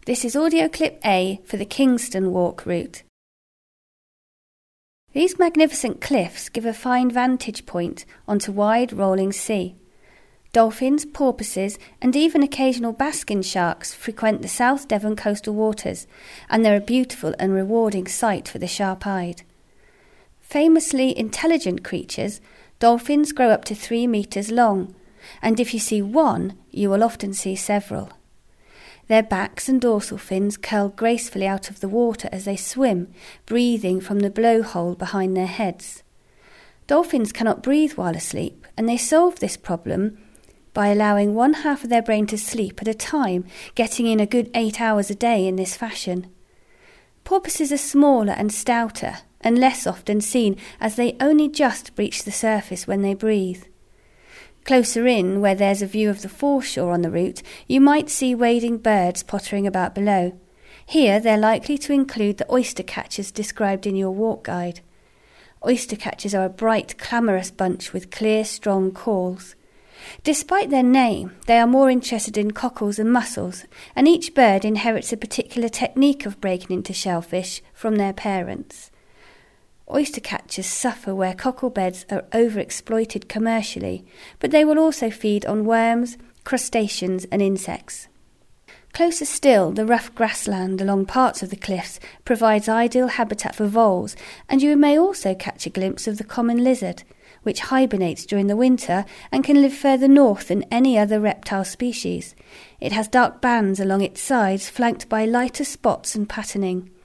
This is audio clip A for the Kingston Walk route. These magnificent cliffs give a fine vantage point onto wide rolling sea. Dolphins, porpoises and even occasional basking sharks frequent the South Devon coastal waters, and they're a beautiful and rewarding sight for the sharp-eyed. Famously intelligent creatures, dolphins grow up to 3 metres long, and if you see one, you will often see several. Their backs and dorsal fins curl gracefully out of the water as they swim, breathing from the blowhole behind their heads. Dolphins cannot breathe while asleep, and they solve this problem by allowing one half of their brain to sleep at a time, getting in a good 8 hours a day in this fashion. Porpoises are smaller and stouter, and less often seen as they only just breach the surface when they breathe. Closer in, where there's a view of the foreshore on the route, you might see wading birds pottering about below. Here they're likely to include the oyster catchers described in your walk guide. Oyster catchers are a bright, clamorous bunch with clear, strong calls. Despite their name, they are more interested in cockles and mussels, and each bird inherits a particular technique of breaking into shellfish from their parents. Oyster catchers suffer where cockle beds are overexploited commercially, but they will also feed on worms, crustaceans and insects. Closer still, the rough grassland along parts of the cliffs provides ideal habitat for voles, and you may also catch a glimpse of the common lizard, which hibernates during the winter and can live further north than any other reptile species. It has dark bands along its sides flanked by lighter spots and patterning.